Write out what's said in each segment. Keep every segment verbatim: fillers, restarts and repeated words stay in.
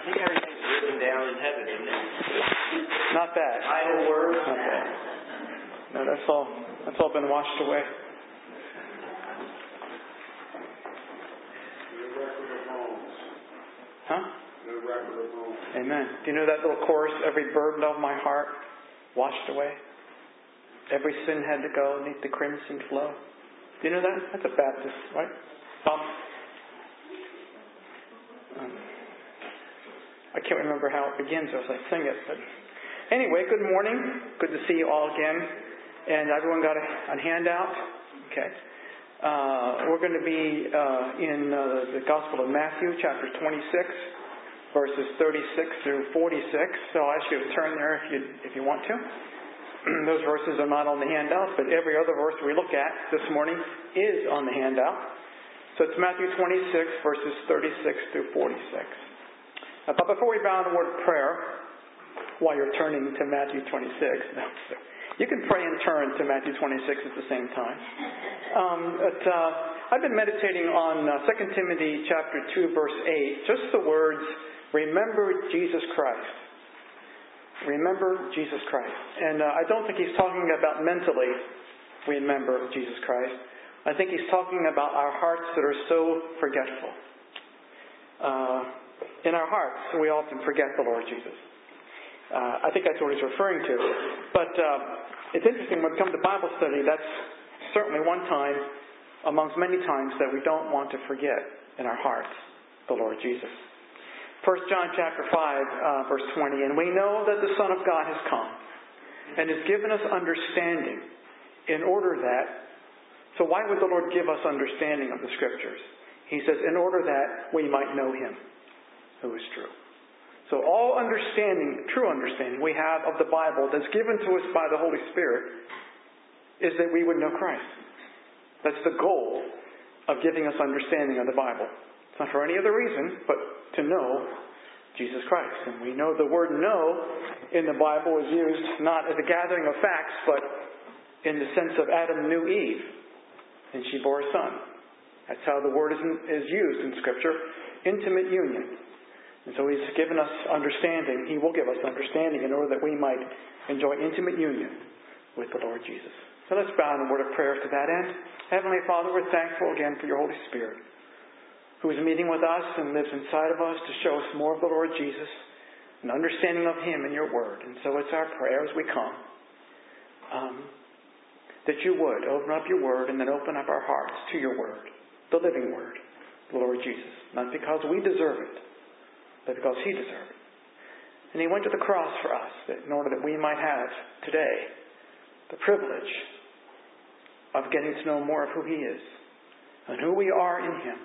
think everything's written down in heaven, isn't it? Not that. Idle words. Not that. No, that's all. That's all been washed away. Huh? Amen. Do you know that little chorus? Every burden of my heart washed away. Every sin had to go beneath the crimson flow. Do you know that? That's a Baptist, right? Um, um, I can't remember how it begins as I sing it, but anyway, good morning. Good to see you all again. And everyone got a, a handout? Okay. Uh, we're going to be uh, in uh, the Gospel of Matthew, chapter twenty-six, verses thirty-six through forty-six. So I'll ask you to turn there if you if you want to. Those verses are not on the handout, but every other verse we look at this morning is on the handout. So it's Matthew twenty-six, verses thirty-six through forty-six. Uh, but before we bow in a word of prayer, while you're turning to Matthew twenty-six, no, you can pray and turn to Matthew twenty-six at the same time. Um, but, uh, I've been meditating on uh, Second Timothy chapter two, verse eight. Just the words, remember Jesus Christ. Remember Jesus Christ. And uh, I don't think he's talking about mentally remember Jesus Christ. I think he's talking about our hearts that are so forgetful. Uh, in our hearts, we often forget the Lord Jesus. Uh, I think that's what he's referring to. But uh, it's interesting, when it comes to Bible study, that's certainly one time amongst many times that we don't want to forget in our hearts the Lord Jesus. First John chapter five, uh, verse twenty, and we know that the Son of God has come and has given us understanding in order that, so why would the Lord give us understanding of the Scriptures? He says, in order that we might know Him who is true. So all understanding, true understanding we have of the Bible that's given to us by the Holy Spirit is that we would know Christ. That's the goal of giving us understanding of the Bible. It's not for any other reason, but to know Jesus Christ. And we know the word know in the Bible is used not as a gathering of facts, but in the sense of Adam knew Eve, and she bore a son. That's how the word is, is used in Scripture. Intimate union. And so He's given us understanding. He will give us understanding in order that we might enjoy intimate union with the Lord Jesus. So let's bow in a word of prayer to that end. Heavenly Father, we're thankful again for your Holy Spirit, who is meeting with us and lives inside of us to show us more of the Lord Jesus, an understanding of Him in your word. And so it's our prayer as we come, um, that you would open up your word and then open up our hearts to your word, the living word, the Lord Jesus. Not because we deserve it, but because He deserved it. And He went to the cross for us that in order that we might have today the privilege of getting to know more of who He is and who we are in Him.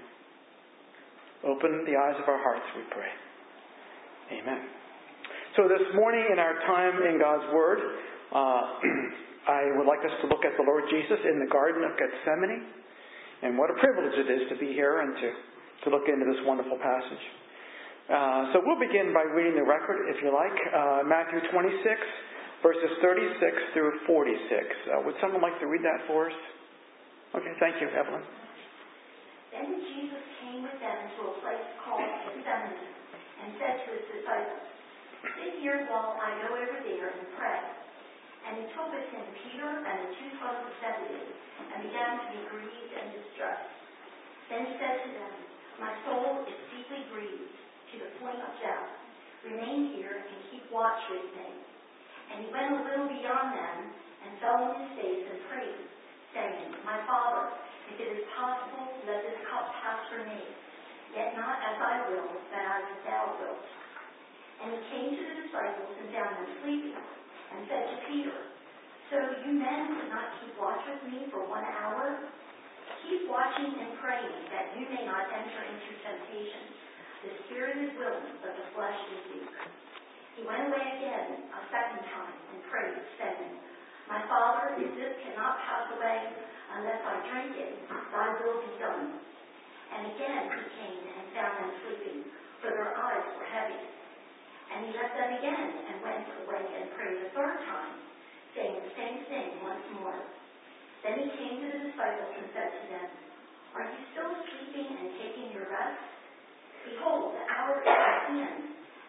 Open the eyes of our hearts, we pray. Amen. So this morning in our time in God's Word, uh, I would like us to look at the Lord Jesus in the Garden of Gethsemane. And what a privilege it is to be here and to, to look into this wonderful passage. Uh, so we'll begin by reading the record, if you like. Uh, Matthew twenty-six, verses thirty-six through forty-six. Uh, would someone like to read that for us? Okay, thank you, Evelyn. Then Jesus came with them to a place called Gethsemane and said to His disciples, sit here while I go over there and pray. And He took with Him Peter and the two sons of Zebedee and began to be grieved and distressed. Then He said to them, my soul is deeply grieved to the point of death. Remain here and keep watch with me. And He went a little beyond them and fell on His face and prayed, saying, my Father, if it is possible, let this cup pass from me. Yet not as I will, but as Thou wilt. And He came to the disciples and found them sleeping, and said to Peter, so you men could not keep watch with me for one hour? Keep watching and praying, that you may not enter into temptation. The spirit is willing, but the flesh is weak. He went away again a second time and prayed, saying, my Father, if this cannot pass away unless I drink it, Thy will be done. And again He came and found them sleeping, for their eyes were heavy. And He left them again and went away and prayed a third time, saying the same thing once more. Then He came to the disciples and said to them, are you still sleeping and taking your rest? Behold, the hour is at hand,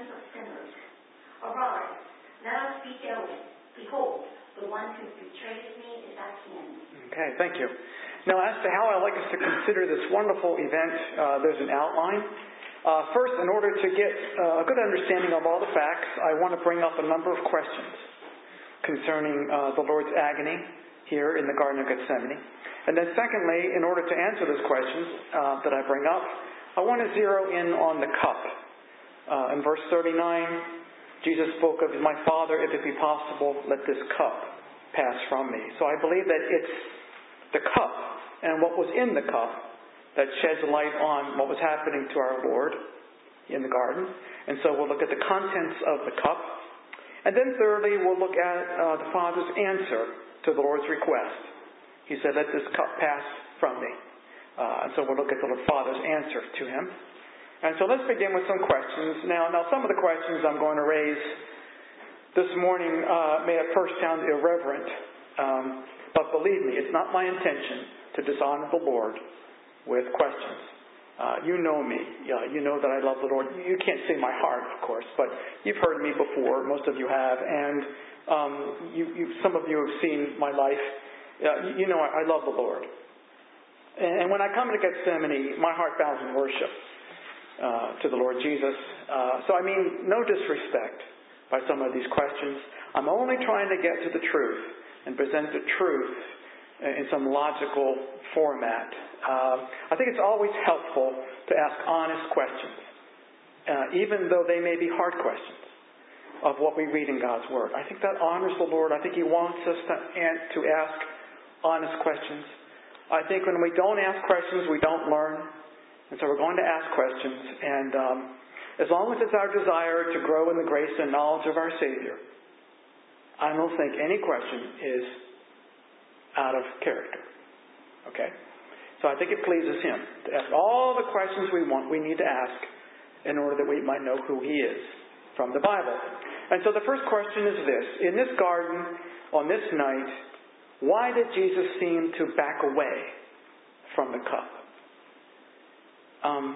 of sinners. Arise, let us be going. Behold, the one who betrays me is at hand. Okay, thank you. Now, as to how I'd like us to consider this wonderful event, uh, there's an outline. Uh, first, in order to get uh, a good understanding of all the facts, I want to bring up a number of questions concerning uh, the Lord's agony here in the Garden of Gethsemane. And then secondly, in order to answer those questions uh, that I bring up, I want to zero in on the cup. Uh, in verse thirty-nine, Jesus spoke of, "My Father, if it be possible, let this cup pass from me." So I believe that it's the cup and what was in the cup that sheds light on what was happening to our Lord in the garden. And so we'll look at the contents of the cup. And then thirdly, we'll look at uh, the Father's answer to the Lord's request. He said, "Let this cup pass from me." Uh, and so we'll look at the Father's answer to him. And so let's begin with some questions. Now, now some of the questions I'm going to raise this morning uh, may at first sound irreverent, um, but believe me, it's not my intention to dishonor the Lord with questions. Uh, you know me. Uh, you know that I love the Lord. You can't see my heart, of course, but you've heard me before. Most of you have. And um, you, you, some of you have seen my life. Uh, you know I, I love the Lord. And when I come to Gethsemane, my heart bows in worship uh, to the Lord Jesus. Uh, so I mean, no disrespect by some of these questions. I'm only trying to get to the truth and present the truth in some logical format. Um, I think it's always helpful to ask honest questions, uh, even though they may be hard questions of what we read in God's Word. I think that honors the Lord. I think He wants us to, to ask honest questions. I think when we don't ask questions, we don't learn. And so we're going to ask questions. And um, as long as it's our desire to grow in the grace and knowledge of our Savior, I don't think any question is out of character. Okay? So I think it pleases Him to ask all the questions we want, we need to ask in order that we might know who He is from the Bible. And so the first question is this. In this garden, on this night, why did Jesus seem to back away from the cup? Um,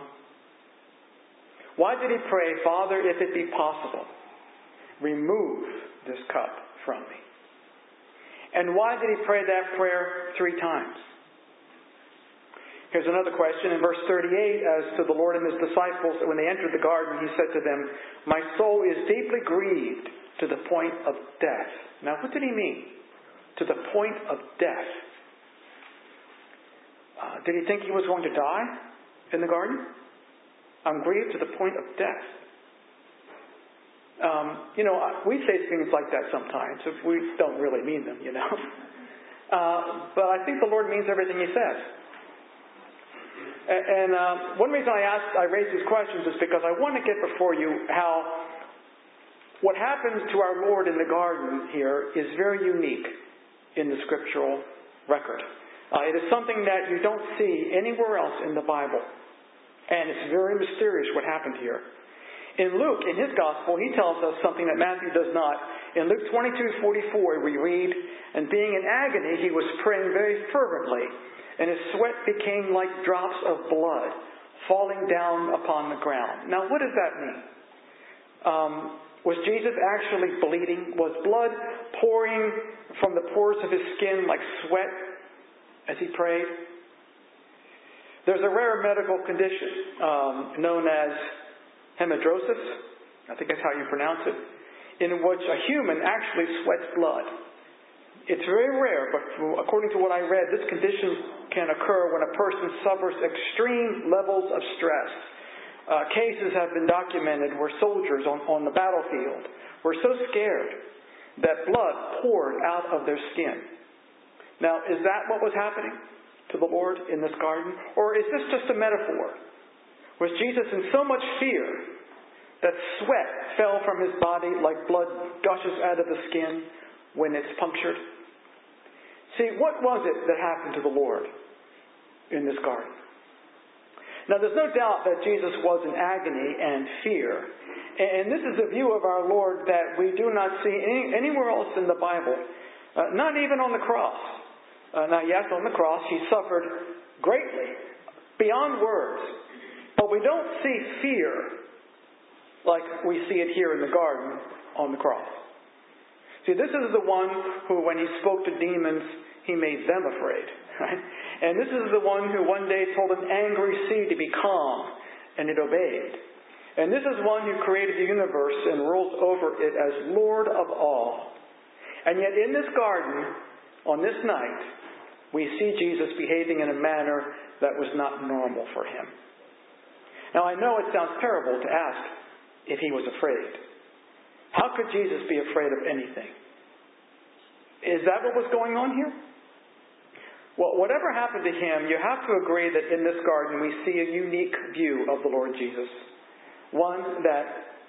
why did He pray, "Father, if it be possible, remove this cup from me"? And why did He pray that prayer three times? Here's another question. In verse thirty-eight, as to the Lord and His disciples, when they entered the garden, He said to them, "My soul is deeply grieved to the point of death." Now, what did He mean? To the point of death. Uh, did He think He was going to die in the garden? I'm grieved to the point of death. Um, you know, we say things like that sometimes if we don't really mean them, you know. Uh, but I think the Lord means everything He says. And, and uh, one reason I asked, I raised these questions is because I want to get before you how what happens to our Lord in the garden here is very unique in the scriptural record. Uh, it is something that you don't see anywhere else in the Bible. And it's very mysterious what happened here. In Luke, in his gospel, he tells us something that Matthew does not. In Luke twenty-two forty-four, we read, "And being in agony, he was praying very fervently, and his sweat became like drops of blood falling down upon the ground." Now, what does that mean? Um, was Jesus actually bleeding? Was blood pouring from the pores of his skin like sweat as he prayed? There's a rare medical condition um, known as hemidrosis, I think that's how you pronounce it, in which a human actually sweats blood. It's very rare, but according to what I read, this condition can occur when a person suffers extreme levels of stress. Uh, cases have been documented where soldiers on, on the battlefield were so scared that blood poured out of their skin. Now, is that what was happening to the Lord in this garden? Or is this just a metaphor? Was Jesus in so much fear that sweat fell from his body like blood gushes out of the skin when it's punctured? See, what was it that happened to the Lord in this garden? Now, there's no doubt that Jesus was in agony and fear. And this is a view of our Lord that we do not see any, anywhere else in the Bible. Uh, not even on the cross. Uh, now, yes, on the cross, he suffered greatly, beyond words. But we don't see fear like we see it here in the garden on the cross. See, this is the one who, when he spoke to demons, he made them afraid. Right? And this is the one who one day told an angry sea to be calm, and it obeyed. And this is one who created the universe and rules over it as Lord of all. And yet in this garden, on this night, we see Jesus behaving in a manner that was not normal for him. Now I know it sounds terrible to ask if he was afraid. How could Jesus be afraid of anything? Is that what was going on here? Well, whatever happened to him, you have to agree that in this garden we see a unique view of the Lord Jesus. One that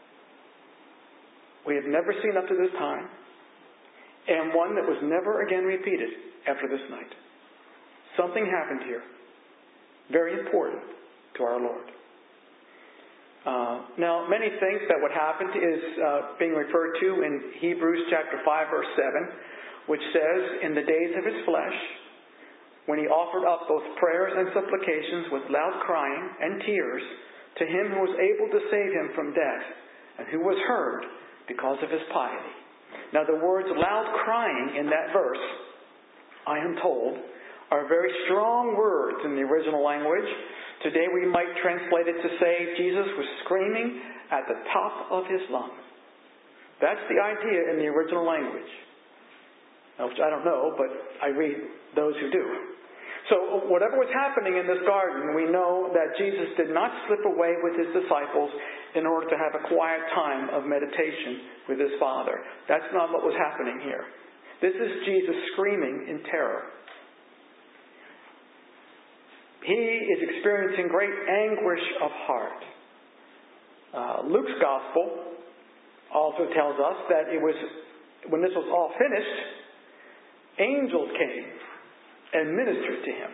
we have never seen up to this time, and one that was never again repeated after this night. Something happened here, very important to our Lord. Uh, now, many think that what happened is uh, being referred to in Hebrews chapter five, verse seven, which says, "In the days of his flesh, when he offered up both prayers and supplications with loud crying and tears to him who was able to save him from death, and who was heard because of his piety." Now, the words loud crying in that verse, I am told, are very strong words in the original language. Today we might translate it to say Jesus was screaming at the top of his lungs. That's the idea in the original language, which I don't know, but I read those who do. So whatever was happening in this garden, we know that Jesus did not slip away with his disciples in order to have a quiet time of meditation with his Father. That's not what was happening here. This is Jesus screaming in terror. He is experiencing great anguish of heart. Uh, Luke's Gospel also tells us that it was, when this was all finished, angels came and ministered to him.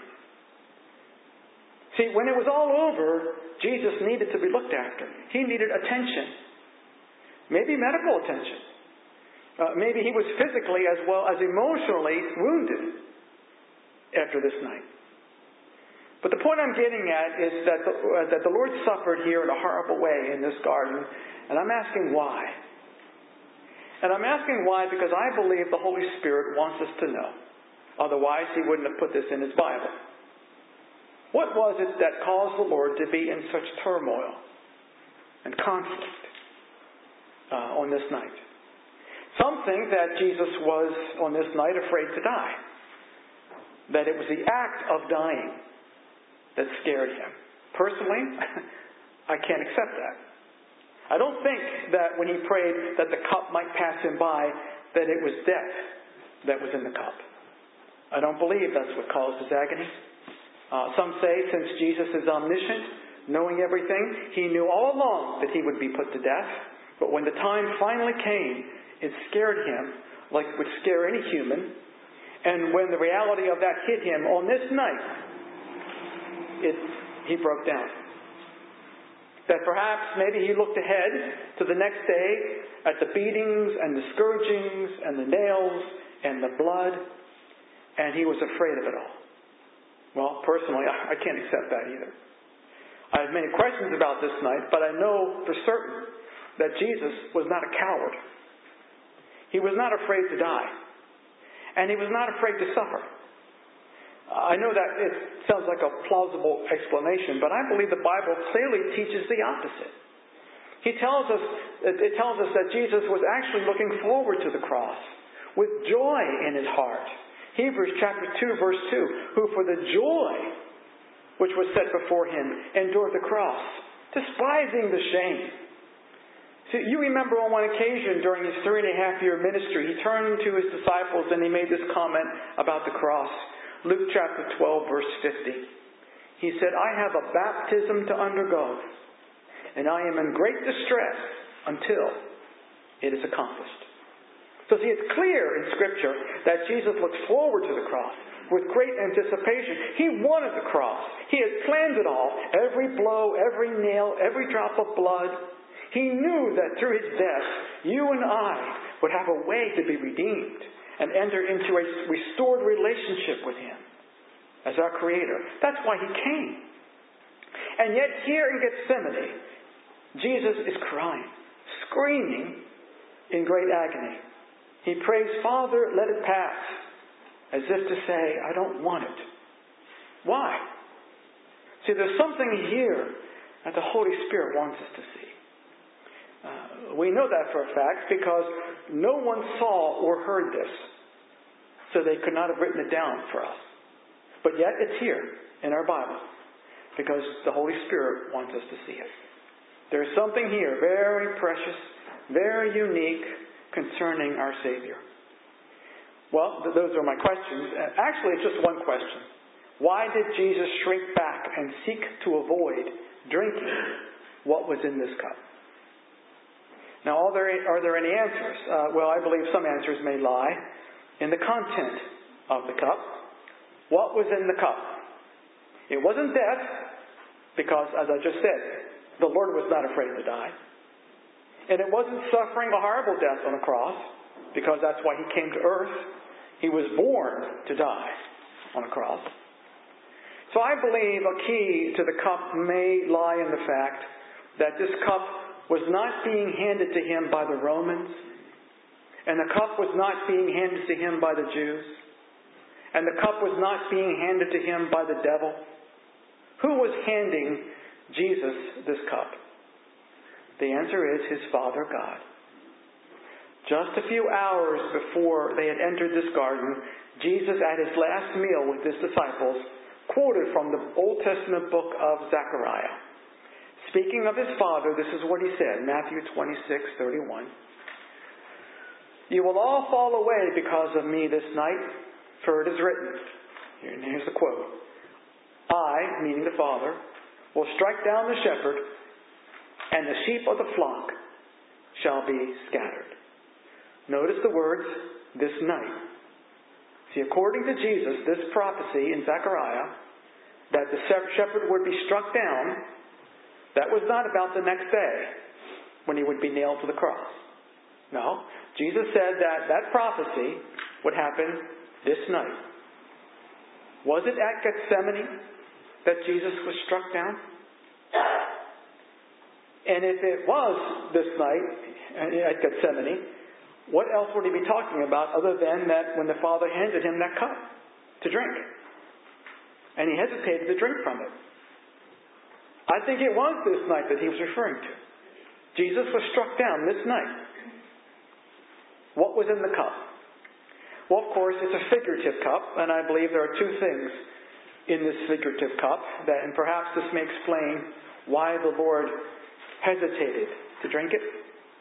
See, when it was all over, Jesus needed to be looked after. He needed attention. Maybe medical attention. Uh, maybe he was physically as well as emotionally wounded after this night. But the point I'm getting at is that the, uh, that the Lord suffered here in a horrible way in this garden, and I'm asking why. And I'm asking why because I believe the Holy Spirit wants us to know. Otherwise, he wouldn't have put this in his Bible. What was it that caused the Lord to be in such turmoil and conflict uh, on this night? Some think that Jesus was, on this night, afraid to die. That it was the act of dying that scared him. Personally, I can't accept that. I don't think that when he prayed that the cup might pass him by, that it was death that was in the cup. I don't believe that's what caused his agony. Uh, some say since Jesus is omniscient, knowing everything, he knew all along that he would be put to death. But when the time finally came, it scared him like it would scare any human. And when the reality of that hit him on this night, it, he broke down. That perhaps maybe he looked ahead to the next day at the beatings and the scourgings and the nails and the blood, and he was afraid of it all. Well, personally, I can't accept that either. I have many questions about this night, but I know for certain that Jesus was not a coward. He was not afraid to die. And he was not afraid to suffer. I know that it sounds like a plausible explanation, but I believe the Bible clearly teaches the opposite. He tells us, it tells us that Jesus was actually looking forward to the cross with joy in his heart. Hebrews chapter two, verse two, who for the joy which was set before him endured the cross, despising the shame. See, you remember on one occasion during his three and a half year ministry, he turned to his disciples and he made this comment about the cross. Luke chapter twelve, verse fifty. He said, "I have a baptism to undergo, and I am in great distress until it is accomplished." So see, it's clear in Scripture that Jesus looked forward to the cross with great anticipation. He wanted the cross. He had planned it all. Every blow, every nail, every drop of blood. He knew that through his death, you and I would have a way to be redeemed and enter into a restored relationship with him as our Creator. That's why he came. And yet here in Gethsemane, Jesus is crying, screaming in great agony. He prays, Father, let it pass, as if to say, I don't want it. Why? See, there's something here that the Holy Spirit wants us to see. Uh, we know that for a fact because no one saw or heard this, so they could not have written it down for us. But yet it's here in our Bible because the Holy Spirit wants us to see it. There's something here very precious, very unique concerning our Savior. Well, th- those are my questions. Uh, actually, it's just one question. Why did Jesus shrink back and seek to avoid drinking what was in this cup? Now, are there, are there any answers? Uh, well, I believe some answers may lie in the content of the cup. What was in the cup? It wasn't death, because, as I just said, the Lord was not afraid to die. And it wasn't suffering a horrible death on the cross, because that's why He came to earth. He was born to die on a cross. So I believe a key to the cup may lie in the fact that this cup was not being handed to Him by the Romans, and the cup was not being handed to Him by the Jews, and the cup was not being handed to Him by the devil. Who was handing Jesus this cup? The answer is His Father God. Just a few hours before they had entered this garden, Jesus, at His last meal with His disciples, quoted from the Old Testament book of Zechariah. Speaking of His Father, this is what He said, Matthew twenty-six thirty-one. You will all fall away because of me this night, for it is written. And here's the quote. I, meaning the Father, will strike down the shepherd, and the sheep of the flock shall be scattered. Notice the words, this night. See, according to Jesus, this prophecy in Zechariah, that the shepherd would be struck down, that was not about the next day, when He would be nailed to the cross. No, Jesus said that that prophecy would happen this night. Was it at Gethsemane that Jesus was struck down? And if it was this night at Gethsemane, what else would He be talking about other than that when the Father handed Him that cup to drink? And He hesitated to drink from it. I think it was this night that He was referring to. Jesus was struck down this night. What was in the cup? Well, of course, it's a figurative cup, and I believe there are two things in this figurative cup, that, and perhaps this may explain why the Lord hesitated to drink it,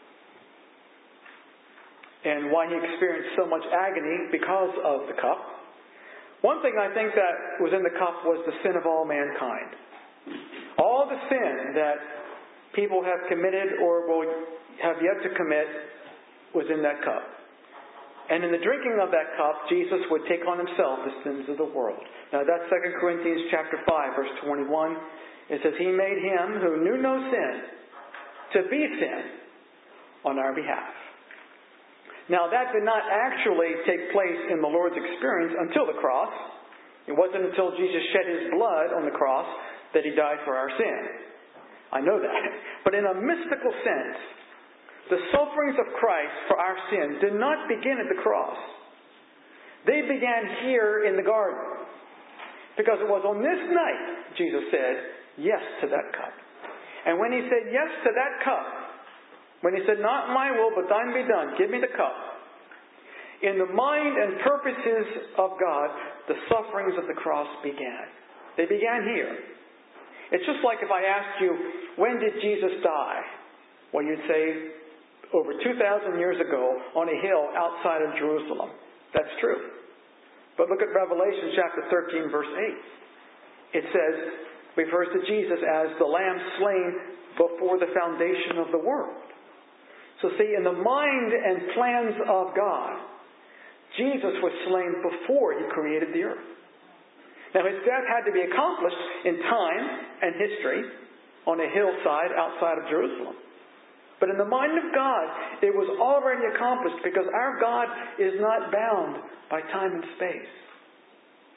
and why He experienced so much agony because of the cup. One thing I think that was in the cup was the sin of all mankind. All the sin that people have committed or will have yet to commit was in that cup. And in the drinking of that cup, Jesus would take on Himself the sins of the world. Now that's Second Corinthians chapter five, verse twenty-one. It says, He made Him who knew no sin to be sin on our behalf. Now that did not actually take place in the Lord's experience until the cross. It wasn't until Jesus shed His blood on the cross that He died for our sin. I know that. But in a mystical sense, the sufferings of Christ for our sin did not begin at the cross. They began here in the garden. Because it was on this night, Jesus said, yes to that cup. And when He said yes to that cup, when He said, not my will, but thine be done, give me the cup. In the mind and purposes of God, the sufferings of the cross began. They began here. It's just like if I asked you, when did Jesus die? Well, you'd say, over two thousand years ago on a hill outside of Jerusalem. That's true. But look at Revelation chapter thirteen, verse eight. It says, refers to Jesus as the Lamb slain before the foundation of the world. So see, in the mind and plans of God, Jesus was slain before He created the earth. Now His death had to be accomplished in time and history on a hillside outside of Jerusalem. But in the mind of God, it was already accomplished because our God is not bound by time and space.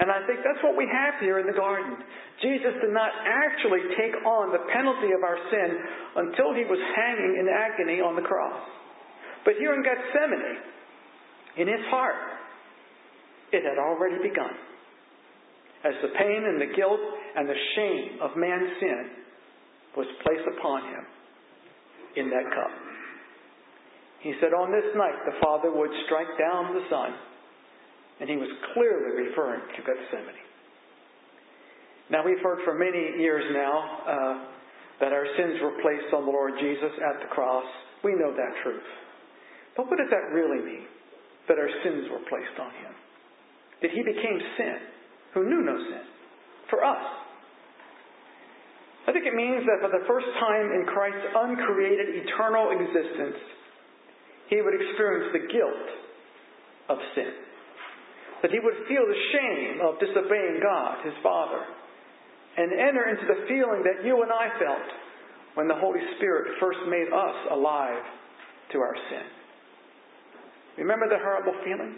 And I think that's what we have here in the garden. Jesus did not actually take on the penalty of our sin until he was hanging in agony on the cross. But here in Gethsemane, in his heart, it had already begun. As the pain and the guilt and the shame of man's sin was placed upon him in that cup. He said on this night the Father would strike down the Son, and he was clearly referring to Gethsemane. Now we've heard for many years now uh, that our sins were placed on the Lord Jesus at the cross. We know that truth. But what does that really mean? That our sins were placed on him? That he became sin, who knew no sin, for us. I think it means that for the first time in Christ's uncreated eternal existence, he would experience the guilt of sin. That he would feel the shame of disobeying God, his Father, and enter into the feeling that you and I felt when the Holy Spirit first made us alive to our sin. Remember the horrible feeling?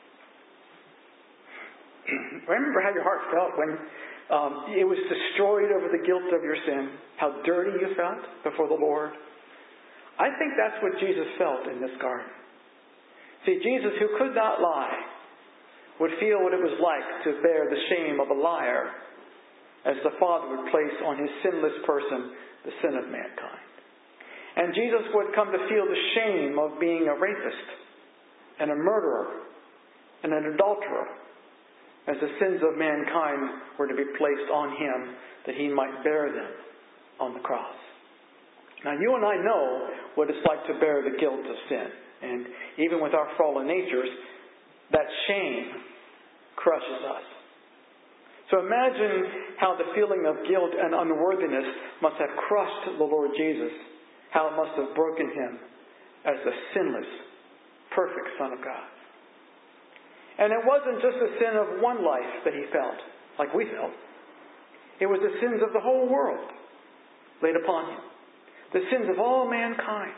Remember how your heart felt when um, it was destroyed over the guilt of your sin? How dirty you felt before the Lord? I think that's what Jesus felt in this garden. See, Jesus, who could not lie, would feel what it was like to bear the shame of a liar as the Father would place on his sinless person the sin of mankind. And Jesus would come to feel the shame of being a rapist and a murderer and an adulterer, as the sins of mankind were to be placed on him that he might bear them on the cross. Now you and I know what it's like to bear the guilt of sin. And even with our fallen natures, that shame crushes us. So imagine how the feeling of guilt and unworthiness must have crushed the Lord Jesus. How it must have broken him as the sinless, perfect Son of God. And it wasn't just the sin of one life that he felt, like we felt. It was the sins of the whole world laid upon him. The sins of all mankind.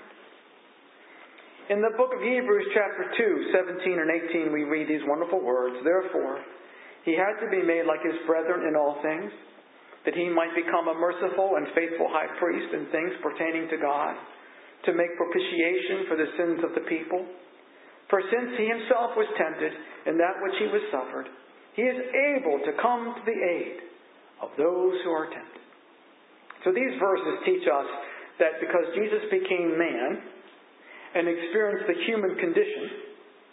In the book of Hebrews chapter two, seventeen and eighteen, we read these wonderful words. Therefore, he had to be made like his brethren in all things, that he might become a merciful and faithful high priest in things pertaining to God, to make propitiation for the sins of the people. For since he himself was tempted in that which he was suffered, he is able to come to the aid of those who are tempted. So these verses teach us that because Jesus became man and experienced the human condition,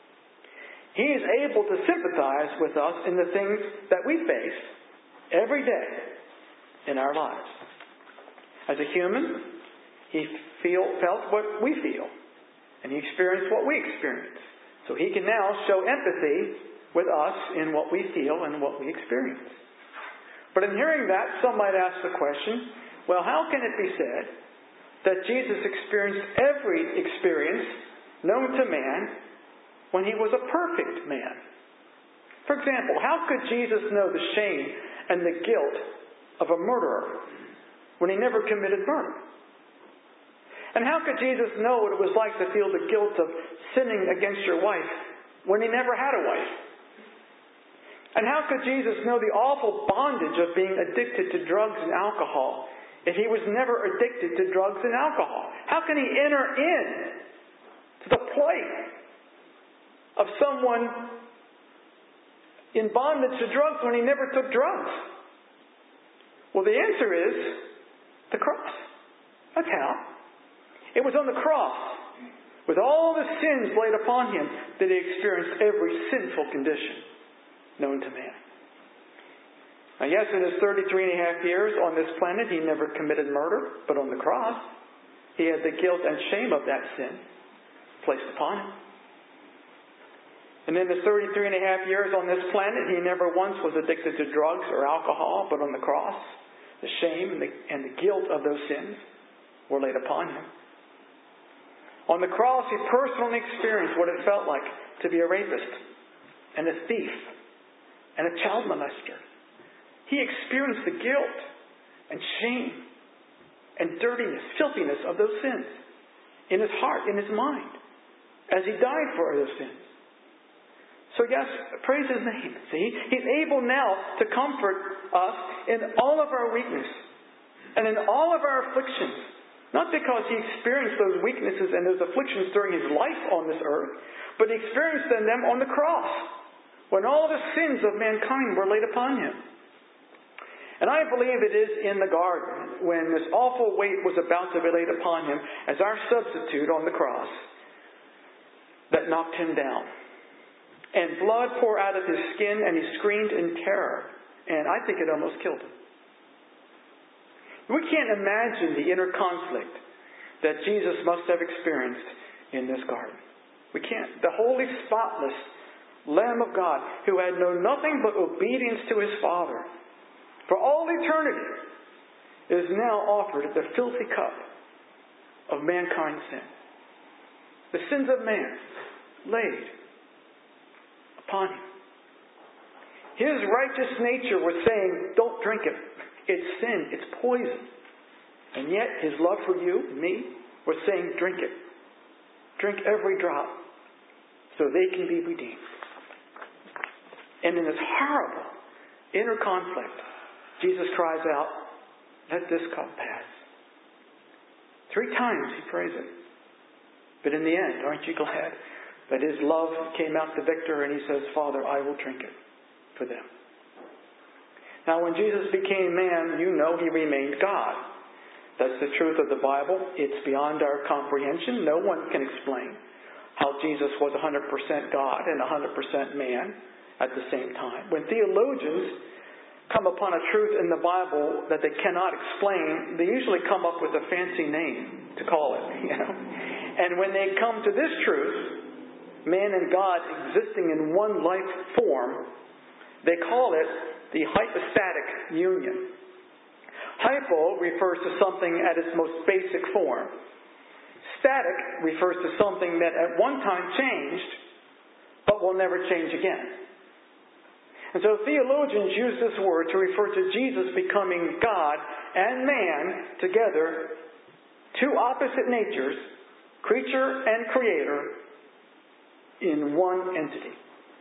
he is able to sympathize with us in the things that we face every day in our lives. As a human, he feel, felt what we feel, and he experienced what we experience. So he can now show empathy with us in what we feel and what we experience. But in hearing that, some might ask the question, well, how can it be said that Jesus experienced every experience known to man when he was a perfect man? For example, how could Jesus know the shame and the guilt of a murderer when he never committed murder? And how could Jesus know what it was like to feel the guilt of sinning against your wife when he never had a wife? And how could Jesus know the awful bondage of being addicted to drugs and alcohol if he was never addicted to drugs and alcohol? How can he enter in to the place of someone in bondage to drugs when he never took drugs? Well, the answer is the cross. That's how. It was on the cross, with all the sins laid upon him, that he experienced every sinful condition known to man. Now, yes, in his thirty-three and a half years on this planet, he never committed murder, but on the cross, he had the guilt and shame of that sin placed upon him. And in his thirty-three and a half years on this planet, he never once was addicted to drugs or alcohol, but on the cross, the shame and the, and the guilt of those sins were laid upon him. On the cross, he personally experienced what it felt like to be a rapist and a thief and a child molester. He experienced the guilt and shame and dirtiness, filthiness of those sins in his heart, in his mind, as he died for those sins. So yes, praise His name. See, He's able now to comfort us in all of our weakness and in all of our afflictions. Not because He experienced those weaknesses and those afflictions during His life on this earth, but He experienced them on the cross, when all the sins of mankind were laid upon Him. And I believe it is in the garden, when this awful weight was about to be laid upon Him as our substitute on the cross, that knocked Him down. And blood poured out of His skin, and He screamed in terror. And I think it almost killed Him. We can't imagine the inner conflict that Jesus must have experienced in this garden. We can't. The holy, spotless Lamb of God, who had known nothing but obedience to His Father for all eternity, is now offered the filthy cup of mankind's sin. The sins of man laid upon Him. His righteous nature was saying, don't drink it. It's sin. It's poison. And yet His love for you and me was saying, drink it. Drink every drop so they can be redeemed. And in this horrible inner conflict, Jesus cries out, let this cup pass. Three times He prays it. But in the end, aren't you glad that His love came out the victor, and He says, Father, I will drink it for them. Now, when Jesus became man, you know He remained God. That's the truth of the Bible. It's beyond our comprehension. No one can explain how Jesus was one hundred percent God and one hundred percent man at the same time. When theologians come upon a truth in the Bible that they cannot explain, they usually come up with a fancy name to call it. You know? And when they come to this truth, man and God existing in one life form, they call it the hypostatic union. Hypo refers to something at its most basic form. Static refers to something that at one time changed, but will never change again. And so theologians use this word to refer to Jesus becoming God and man together, two opposite natures, creature and creator, in one entity.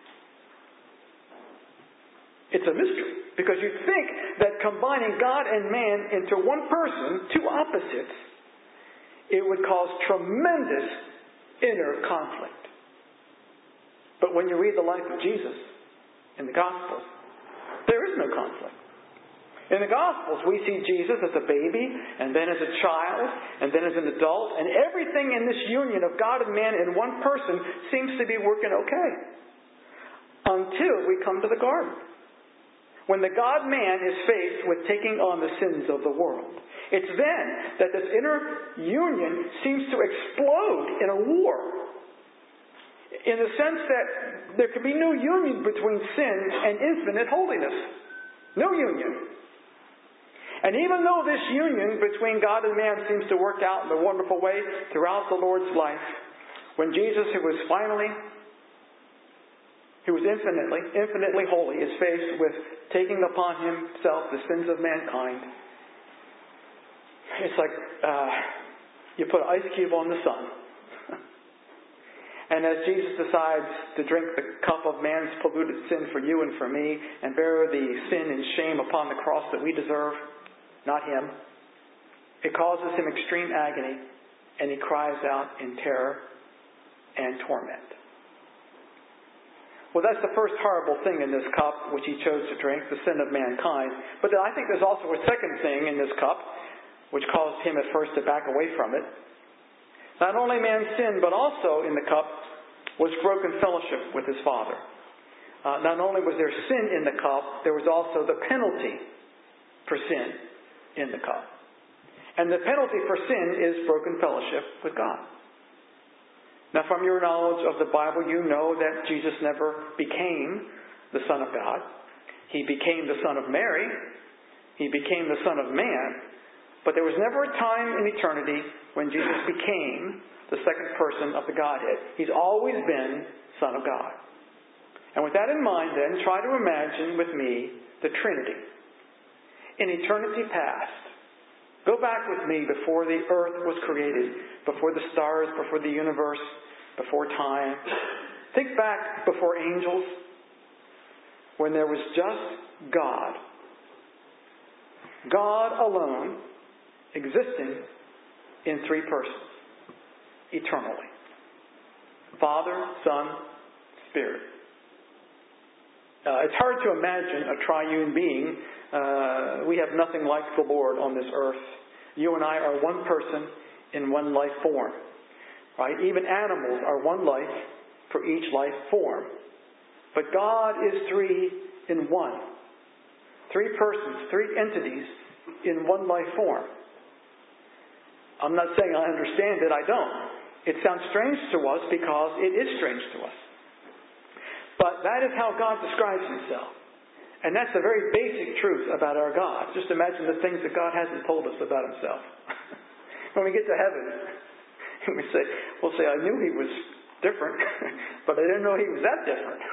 It's a mystery, because you'd think that combining God and man into one person, two opposites, it would cause tremendous inner conflict. But when you read the life of Jesus in the Gospels, there is no conflict. In the Gospels, we see Jesus as a baby, and then as a child, and then as an adult, and everything in this union of God and man in one person seems to be working okay. Until we come to the garden, when the God-man is faced with taking on the sins of the world. It's then that this inner union seems to explode in a war. In the sense that there can be no union between sin and infinite holiness. No union. And even though this union between God and man seems to work out in a wonderful way throughout the Lord's life, when Jesus, who was finally, who was infinitely, infinitely holy, is faced with taking upon Himself the sins of mankind, it's like uh, you put an ice cube on the sun. And as Jesus decides to drink the cup of man's polluted sin for you and for me, and bear the sin and shame upon the cross that we deserve, not Him, it causes Him extreme agony, and He cries out in terror and torment. Well, that's the first horrible thing in this cup which He chose to drink, the sin of mankind. But then I think there's also a second thing in this cup which caused Him at first to back away from it. Not only man's sin, but also in the cup was broken fellowship with His Father. Uh, not only was there sin in the cup, there was also the penalty for sin in the cup. And the penalty for sin is broken fellowship with God. Now, from your knowledge of the Bible, you know that Jesus never became the Son of God. He became the Son of Mary. He became the Son of Man. But there was never a time in eternity when Jesus became the second person of the Godhead. He's always been Son of God. And with that in mind, then, try to imagine with me the Trinity. In eternity past, go back with me before the earth was created, before the stars, before the universe, before time. Think back before angels, when there was just God. God alone, existing in three persons, eternally. Father, Son, Spirit. Uh, it's hard to imagine a triune being. Uh, we have nothing like the Lord on this earth. You and I are one person in one life form. Right? Even animals are one life for each life form. But God is three in one. Three persons, three entities in one life form. I'm not saying I understand it, I don't. It sounds strange to us because it is strange to us. But that is how God describes Himself. And that's a very basic truth about our God. Just imagine the things that God hasn't told us about Himself. When we get to heaven, we say, we'll say, I knew He was different, but I didn't know He was that different.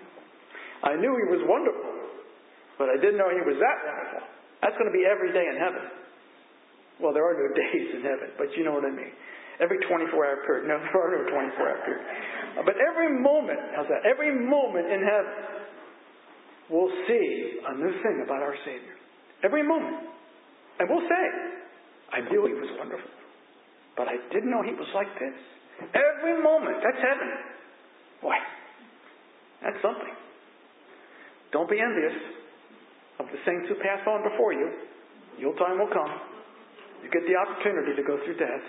I knew He was wonderful, but I didn't know He was that wonderful. That's going to be every day in heaven. Well, there are no days in heaven, but you know what I mean. Every twenty-four hour period. No, there are no twenty-four hour period. But every moment, how's that? Every moment in heaven, we'll see a new thing about our Savior. Every moment. And we'll say, I knew He was wonderful, but I didn't know He was like this. Every moment. That's heaven. Boy, that's something. Don't be envious of the saints who pass on before you. Your time will come. You get the opportunity to go through death.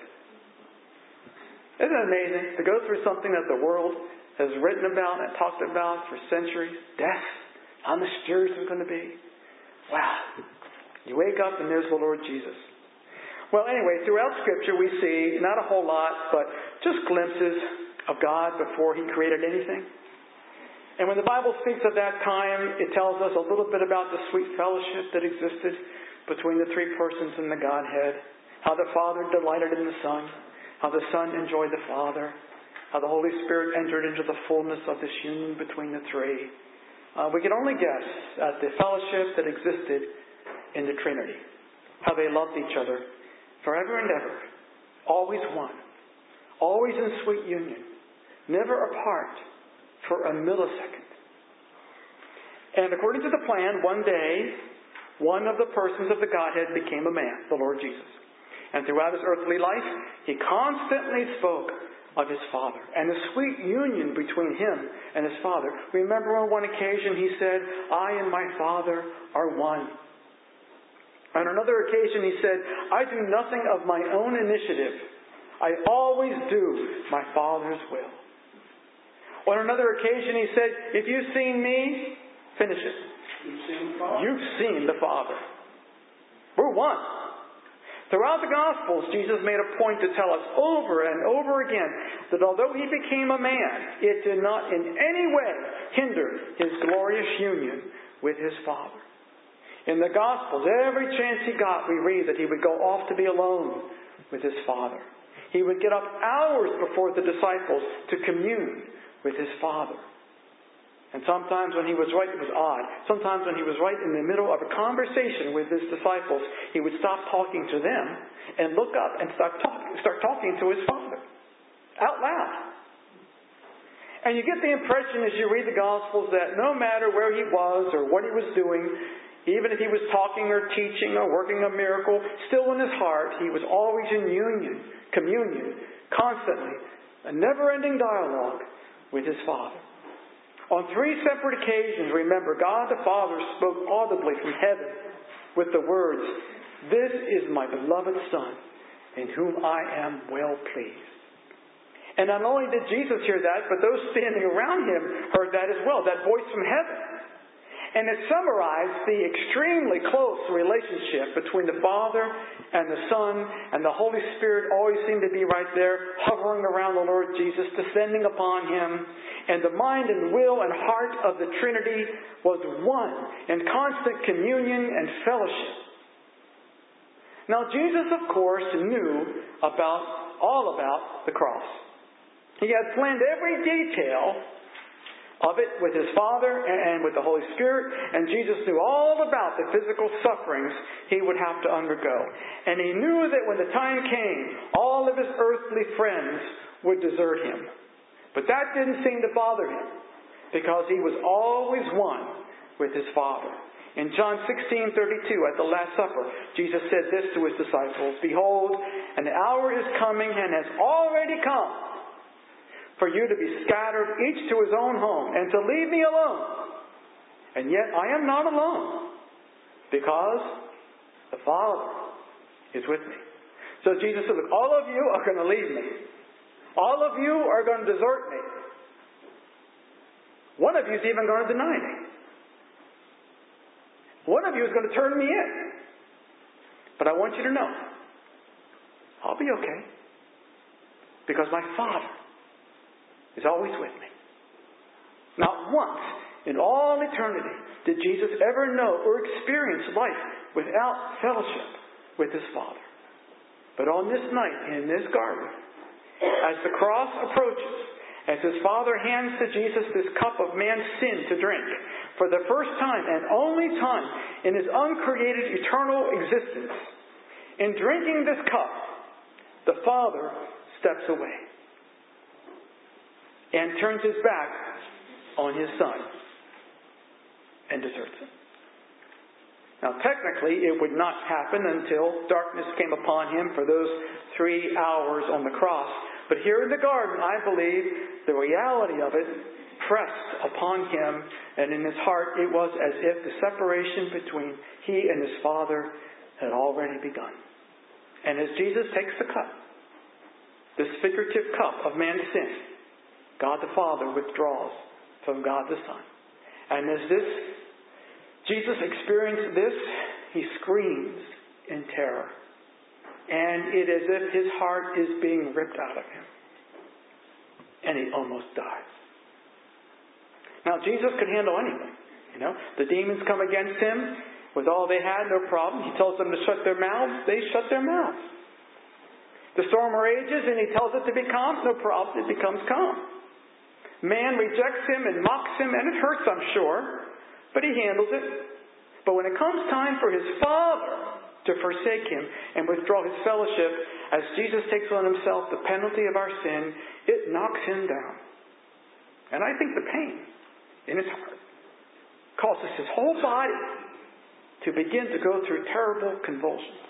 Isn't it amazing to go through something that the world has written about and talked about for centuries? Death. How mysterious it's going to be. Wow. You wake up and there's the Lord Jesus. Well, anyway, throughout Scripture we see not a whole lot, but just glimpses of God before He created anything. And when the Bible speaks of that time, it tells us a little bit about the sweet fellowship that existed between the three persons in the Godhead. How the Father delighted in the Son. How the Son enjoyed the Father. How the Holy Spirit entered into the fullness of this union between the three. Uh, we can only guess at the fellowship that existed in the Trinity. How they loved each other forever and ever. Always one. Always in sweet union. Never apart for a millisecond. And according to the plan, one day, one of the persons of the Godhead became a man, the Lord Jesus. And throughout His earthly life, He constantly spoke of His Father and the sweet union between Him and His Father. Remember on one occasion He said, I and my Father are one. On another occasion He said, I do nothing of my own initiative. I always do my Father's will. On another occasion He said, if you've seen me, finish it. You've seen the Father. You've seen the Father. We're one. Throughout the Gospels, Jesus made a point to tell us over and over again that although He became a man, it did not in any way hinder His glorious union with His Father. In the Gospels, every chance He got, we read that He would go off to be alone with His Father. He would get up hours before the disciples to commune with His Father. And sometimes when He was right, it was odd. Sometimes when He was right in the middle of a conversation with His disciples, He would stop talking to them and look up and start, talk, start talking to His Father. Out loud. And you get the impression as you read the Gospels that no matter where He was or what He was doing, even if He was talking or teaching or working a miracle, still in His heart, He was always in union, communion, constantly, a never-ending dialogue with His Father. On three separate occasions, remember, God the Father spoke audibly from heaven with the words, this is my beloved Son, in whom I am well pleased. And not only did Jesus hear that, but those standing around Him heard that as well, that voice from heaven. And it summarized the extremely close relationship between the Father and the Son, and the Holy Spirit always seemed to be right there, hovering around the Lord Jesus, descending upon Him. And the mind and will and heart of the Trinity was one in constant communion and fellowship. Now Jesus, of course, knew about all about the cross. He had planned every detail of it with His Father and with the Holy Spirit, and Jesus knew all about the physical sufferings He would have to undergo. And He knew that when the time came, all of His earthly friends would desert Him. But that didn't seem to bother him, because he was always one with his Father. In John sixteen thirty-two, at the Last Supper, Jesus said this to his disciples, "Behold, an hour is coming and has already come for you to be scattered, each to his own home, and to leave me alone. And yet I am not alone, because the Father is with me." So Jesus said, look, all of you are going to leave me. All of you are going to desert me. One of you is even going to deny me. One of you is going to turn me in. But I want you to know, I'll be okay. Because my Father is always with me. Not once in all eternity did Jesus ever know or experience life without fellowship with his Father. But on this night in this garden, as the cross approaches, as his Father hands to Jesus this cup of man's sin to drink, for the first time and only time in his uncreated eternal existence, in drinking this cup, the Father steps away and turns his back on his Son and deserts him. Now, technically, it would not happen until darkness came upon him for those three hours on the cross. But here in the garden, I believe the reality of it pressed upon him, and in his heart it was as if the separation between he and his Father had already begun. And as Jesus takes the cup, this figurative cup of man's sin, God the Father withdraws from God the Son. And as this Jesus experienced this, he screams in terror. And it is as if his heart is being ripped out of him. And he almost dies. Now, Jesus could handle anything. You know, the demons come against him with all they had, no problem. He tells them to shut their mouths. They shut their mouths. The storm rages and he tells it to be calm. No problem. It becomes calm. Man rejects him and mocks him, and it hurts, I'm sure. But he handles it. But when it comes time for his Father to forsake him and withdraw his fellowship, as Jesus takes on himself the penalty of our sin, it knocks him down. And I think the pain in his heart causes his whole body to begin to go through terrible convulsions.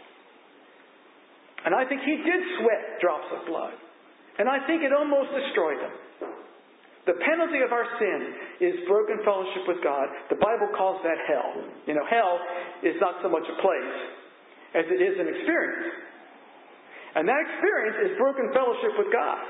And I think he did sweat drops of blood. And I think it almost destroyed him. The penalty of our sin is broken fellowship with God. The Bible calls that hell. You know, hell is not so much a place as it is an experience. And that experience is broken fellowship with God.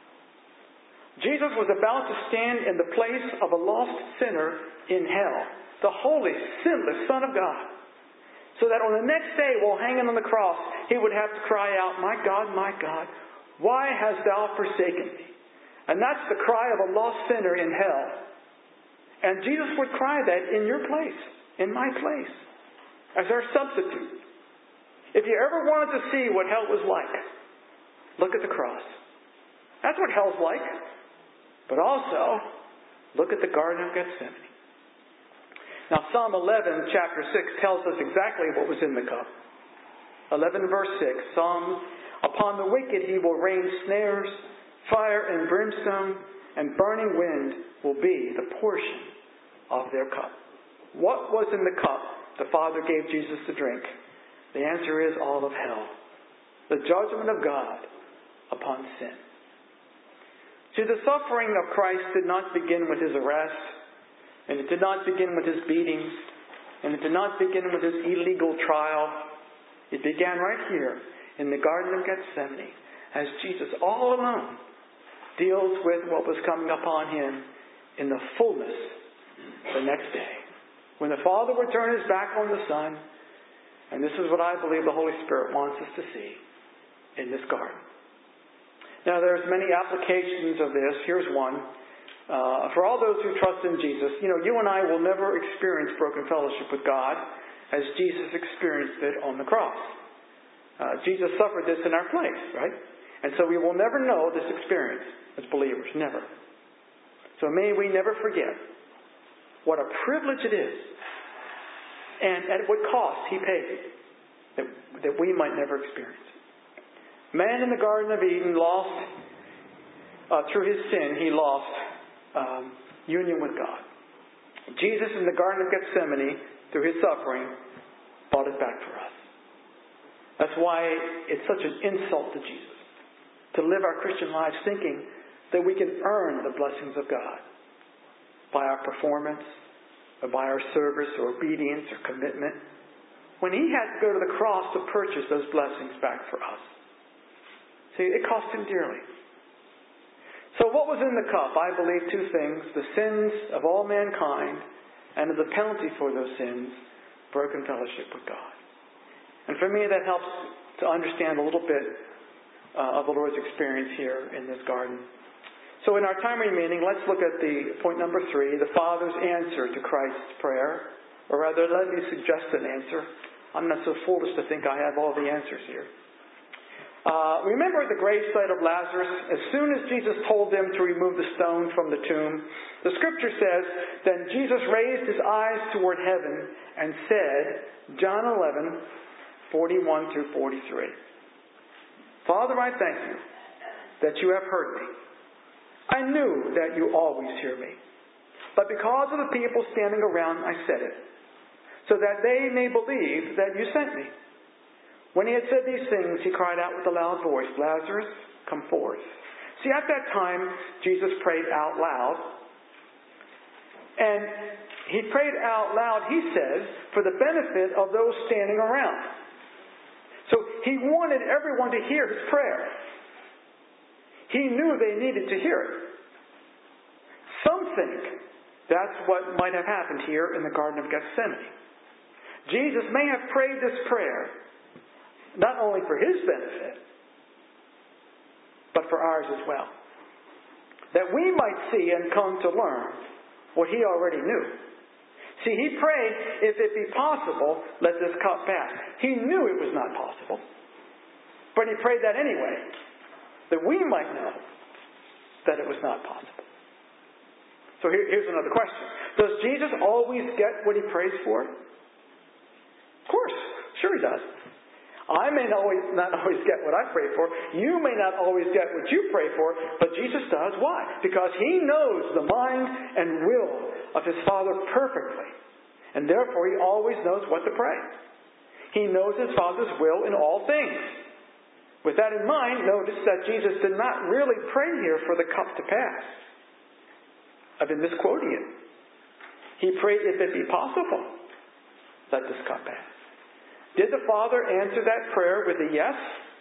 Jesus was about to stand in the place of a lost sinner in hell, the holy, sinless Son of God. So that on the next day, while hanging on the cross, he would have to cry out, "My God, my God, why hast thou forsaken me?" And that's the cry of a lost sinner in hell. And Jesus would cry that in your place, in my place, as our substitute. If you ever wanted to see what hell was like, look at the cross. That's what hell's like. But also, look at the Garden of Gethsemane. Now, Psalm eleven, chapter six, tells us exactly what was in the cup. eleven, verse six. Psalm, "Upon the wicked he will rain snares, fire and brimstone, and burning wind will be the portion of their cup." What was in the cup the Father gave Jesus to drink? The answer is all of hell. The judgment of God upon sin. See, the suffering of Christ did not begin with his arrest, and it did not begin with his beatings, and it did not begin with his illegal trial. It began right here in the Garden of Gethsemane, as Jesus all alone deals with what was coming upon him in the fullness the next day. When the Father would turn his back on the Son, and this is what I believe the Holy Spirit wants us to see in this garden. Now, there's many applications of this. Here's one. Uh, for all those who trust in Jesus, you know, you and I will never experience broken fellowship with God as Jesus experienced it on the cross. Uh, Jesus suffered this in our place, right? And so we will never know this experience as believers. Never. So may we never forget what a privilege it is and at what cost he paid that, that we might never experience it. Man in the Garden of Eden lost uh, through his sin, he lost um, union with God. Jesus in the Garden of Gethsemane, through his suffering, bought it back for us. That's why it's such an insult to Jesus to live our Christian lives thinking that we can earn the blessings of God by our performance, or by our service, or obedience, or commitment, when he had to go to the cross to purchase those blessings back for us. See, it cost him dearly. So what was in the cup? I believe two things. The sins of all mankind, and as a penalty for those sins, broken fellowship with God. And for me, that helps to understand a little bit uh, of the Lord's experience here in this garden. So in our time remaining, let's look at the point number three, the Father's answer to Christ's prayer. Or rather, let me suggest an answer. I'm not so foolish to think I have all the answers here. Uh, remember at the gravesite of Lazarus, as soon as Jesus told them to remove the stone from the tomb, the Scripture says, then Jesus raised his eyes toward heaven and said, John eleven, forty-one through forty-three, Father, I thank you that you have heard me. I knew that you always hear me. But because of the people standing around, I said it, so that they may believe that you sent me. When he had said these things, he cried out with a loud voice, Lazarus, come forth. See, at that time, Jesus prayed out loud. And he prayed out loud, he says, for the benefit of those standing around. So he wanted everyone to hear his prayer. He knew they needed to hear it. Some think that's what might have happened here in the Garden of Gethsemane. Jesus may have prayed this prayer not only for his benefit, but for ours as well. That we might see and come to learn what he already knew. See, he prayed, if it be possible, let this cup pass. He knew it was not possible. But he prayed that anyway, that we might know that it was not possible. So here, here's another question. Does Jesus always get what he prays for? Of course. Sure he does. I may not always, not always get what I pray for. You may not always get what you pray for, but Jesus does. Why? Because he knows the mind and will of his Father perfectly. And therefore he always knows what to pray. He knows his Father's will in all things. With that in mind, notice that Jesus did not really pray here for the cup to pass. I've been misquoting it. He prayed, if it be possible, let this cup pass. Did the Father answer that prayer with a yes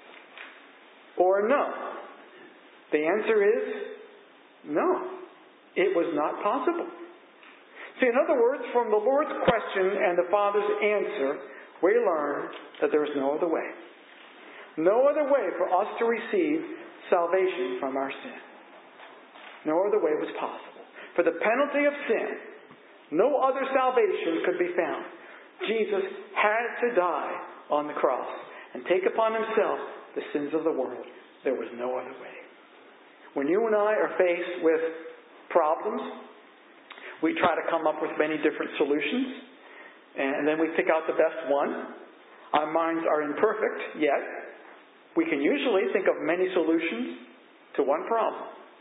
or a no? The answer is no. It was not possible. See, in other words, from the Lord's question and the Father's answer, we learn that there is no other way. No other way for us to receive salvation from our sin. No other way was possible. For the penalty of sin, no other salvation could be found. Jesus had to die on the cross and take upon himself the sins of the world. There was no other way. When you and I are faced with problems, we try to come up with many different solutions, and then we pick out the best one. Our minds are imperfect, yet we can usually think of many solutions to one problem.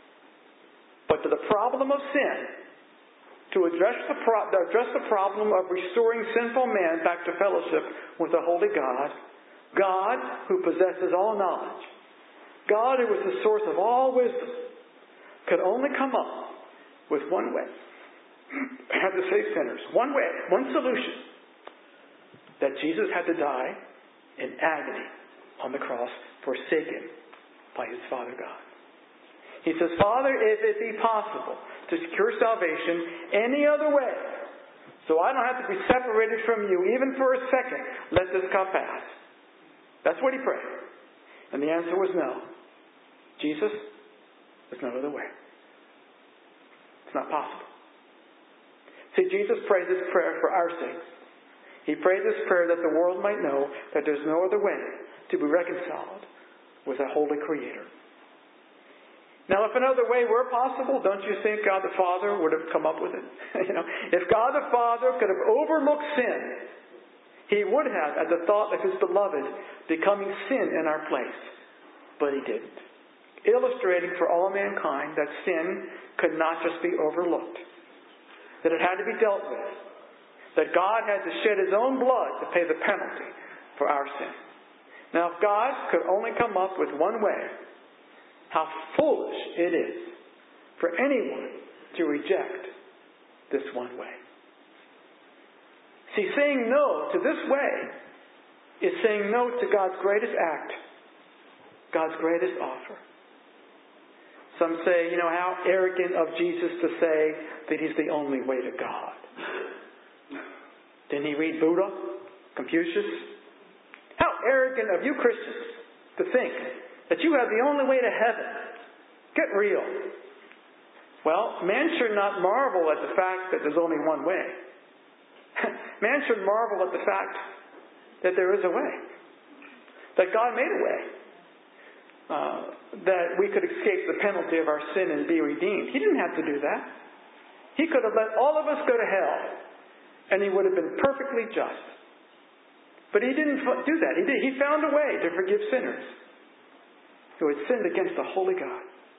But to the problem of sin, to address the, pro- to address the problem of restoring sinful man back to fellowship with the Holy God, God who possesses all knowledge, God who is the source of all wisdom, could only come up with one way. Had to save sinners. One way, one solution. That Jesus had to die in agony on the cross, forsaken by his Father God. He says, Father, if it be possible to secure salvation any other way, so I don't have to be separated from you even for a second, let this cup pass. That's what he prayed. And the answer was no. Jesus, there's no other way. It's not possible. See, Jesus prayed this prayer for our sakes. He prayed this prayer that the world might know that there's no other way to be reconciled with a holy Creator. Now, if another way were possible, don't you think God the Father would have come up with it? you know, if God the Father could have overlooked sin, he would have at the thought of his beloved becoming sin in our place. But he didn't. illustrating for all mankind that sin could not just be overlooked, that it had to be dealt with, that God had to shed His own blood to pay the penalty for our sin. Now, if God could only come up with one way, how foolish it is for anyone to reject this one way. See, saying no to this way is saying no to God's greatest act, God's greatest offer. Some say, you know, how arrogant of Jesus to say that He's the only way to God. Didn't He read Buddha, Confucius? How arrogant of you Christians to think that you have the only way to heaven. Get real. Well, man should not marvel at the fact that there's only one way. Man should marvel at the fact that there is a way. That God made a way. Uh, that we could escape the penalty of our sin and be redeemed. He didn't have to do that. He could have let all of us go to hell, and He would have been perfectly just. But He didn't do that. He did. He found a way to forgive sinners who had sinned against the holy God.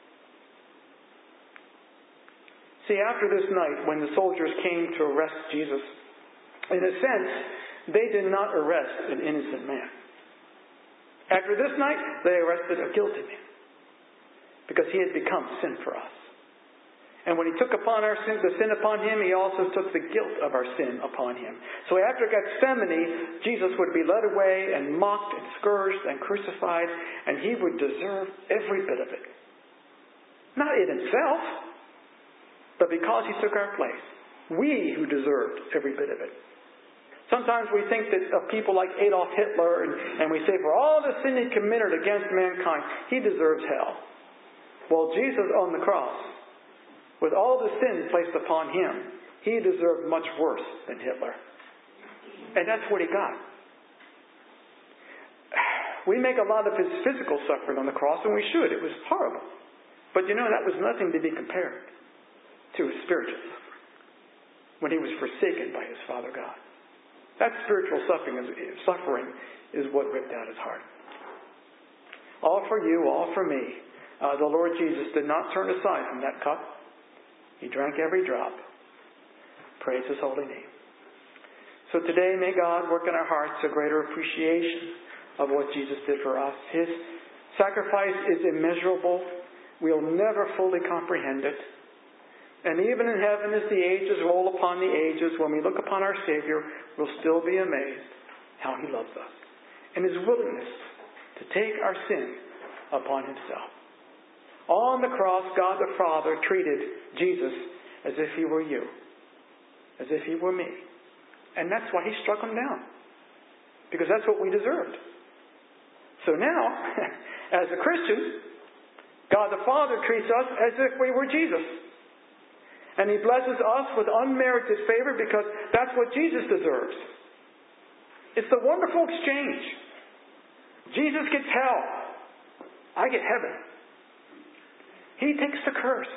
See, after this night, when the soldiers came to arrest Jesus, in a sense, they did not arrest an innocent man. After this night, they arrested a guilty man, because He had become sin for us. And when He took upon our sin, the sin upon Him, He also took the guilt of our sin upon Him. So after Gethsemane, Jesus would be led away and mocked and scourged and crucified, and He would deserve every bit of it. Not in Himself, but because He took our place. We who deserved every bit of it. Sometimes we think that of people like Adolf Hitler, and, and we say, for all the sin he committed against mankind, he deserves hell. Well, Jesus on the cross, with all the sin placed upon Him, He deserved much worse than Hitler. And that's what He got. We make a lot of His physical suffering on the cross, and we should. It was horrible. But you know, that was nothing to be compared to His spiritual suffering, when He was forsaken by His Father God. That spiritual suffering is, suffering is what ripped out His heart. All for you, all for me. Uh, the Lord Jesus did not turn aside from that cup. He drank every drop. Praise His holy name. So today, may God work in our hearts a greater appreciation of what Jesus did for us. His sacrifice is immeasurable. We'll never fully comprehend it. And even in heaven, as the ages roll upon the ages, when we look upon our Savior, we'll still be amazed how He loves us and His willingness to take our sin upon Himself. On the cross, God the Father treated Jesus as if He were you, as if He were me. And that's why He struck Him down, because that's what we deserved. So now, as a Christian, God the Father treats us as if we were Jesus. And He blesses us with unmerited favor because that's what Jesus deserves. It's the wonderful exchange. Jesus gets hell. I get heaven. He takes the curse.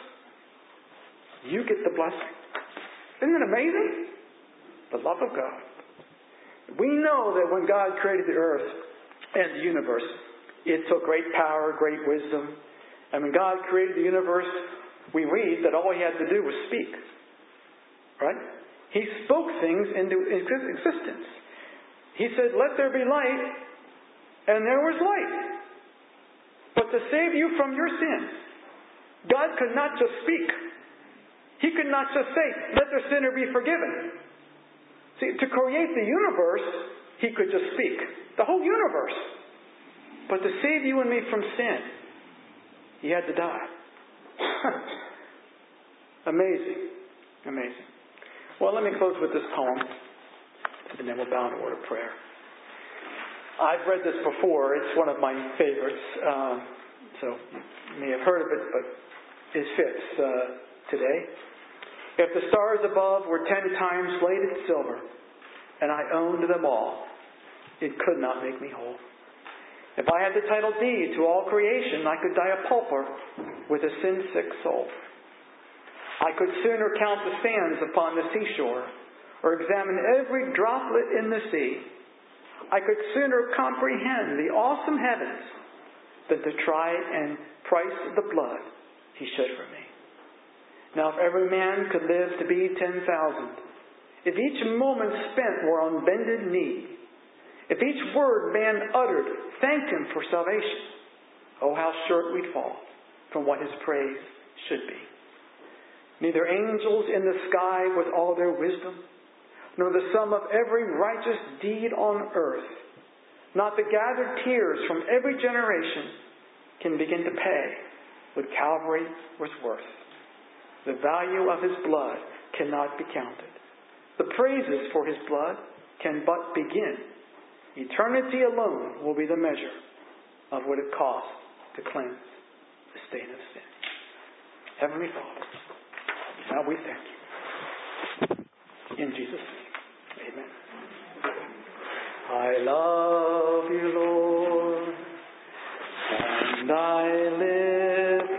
You get the blessing. Isn't it amazing? The love of God. We know that when God created the earth and the universe, it took great power, great wisdom. And when God created the universe, we read that all He had to do was speak. Right? He spoke things into existence. He said, let there be light, and there was light. But to save you from your sins, God could not just speak. He could not just say, let the sinner be forgiven. See, to create the universe, He could just speak. The whole universe. But to save you and me from sin, He had to die. Amazing. Amazing. Well, let me close with this poem, and then we'll bow in a word of prayer. I've read this before. It's one of my favorites. Uh, so you may have heard of it, but it fits uh, today. If the stars above were ten times bladed silver, and I owned them all, it could not make me whole. If I had the title deed to all creation, I could die a pauper with a sin-sick soul. I could sooner count the sands upon the seashore, or examine every droplet in the sea. I could sooner comprehend the awesome heavens, than to try and price the blood He shed for me. Now, if every man could live to be ten thousand, if each moment spent were on bended knee, if each word man uttered thanked Him for salvation, oh, how short we'd fall from what His praise should be. Neither angels in the sky with all their wisdom, nor the sum of every righteous deed on earth, not the gathered tears from every generation can begin to pay what Calvary was worth. The value of His blood cannot be counted. The praises for His blood can but begin. Eternity alone will be the measure of what it costs to cleanse the stain of sin. Heavenly Father, now we thank You. In Jesus' name, amen. I love You, Lord, and I live